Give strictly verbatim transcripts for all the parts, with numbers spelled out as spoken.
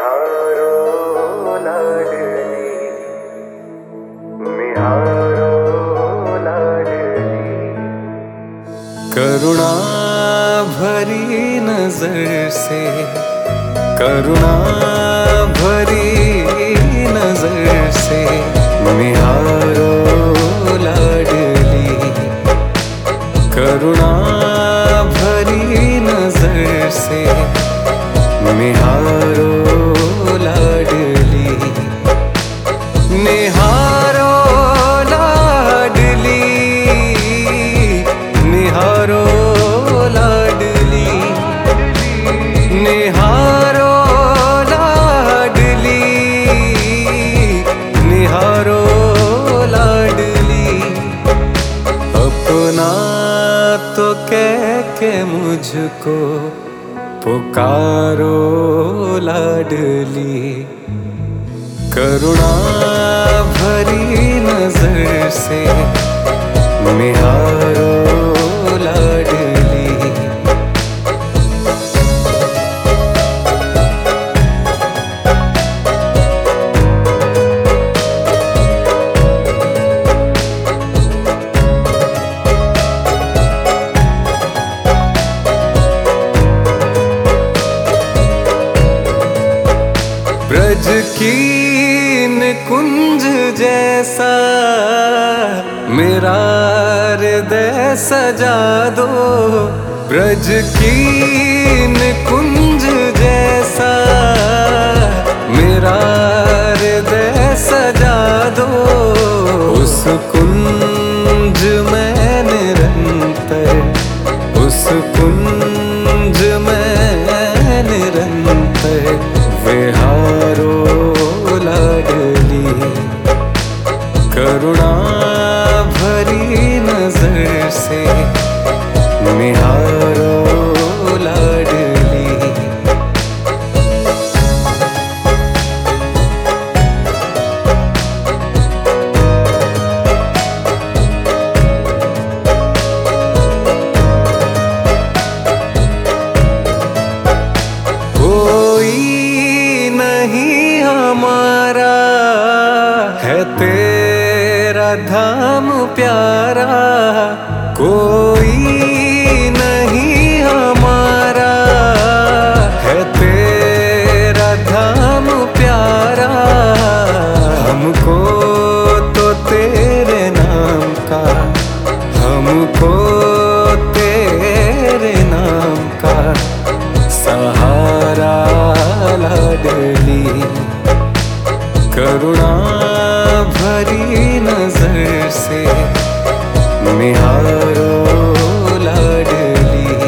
निहारो लाडली, निहारो लाडली। करुणा भरी नजर से, करुणा भरी नजर से निहारो लाडली। करुणा भरी नजर से निहारो लाडली, निहारो लाडली, निहारो लाडली, निहारो लाडली, निहारो लाडली। अपना तो कह के मुझको पुकारो लाडली। करुणा भरी नजर से निहारो लाडली। ब्रज की निकुंज जैसा मेरा हृदय सजा दो। ब्रज की निकुंज जैसा मेरा हृदय सजा दो। उस कुंज में निरंतर, उस कुंज में निरंतर विहारो लाडली। करुणा भरी नजर से निहारो लाडली। हमारा है तेरा धाम प्यारा, कोई नहीं हमारा है तेरा धाम प्यारा। हमको तो तेरे नाम का, हमको तेरे नाम का सहारा लाडली। करुणा भरी नजर से निहारो लाडली,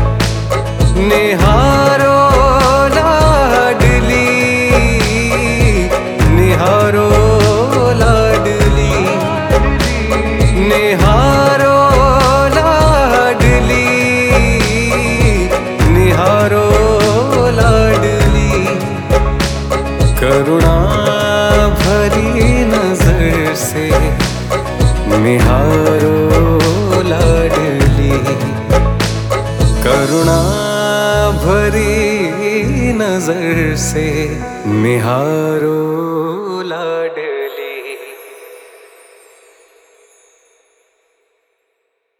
निहारो लाडली, निहारो लाडली, निहारो लाडली, निहारो लाडली। करुणा भरी नजर से निहारो लाडली। करुणा भरी नजर से निहारो लाडली।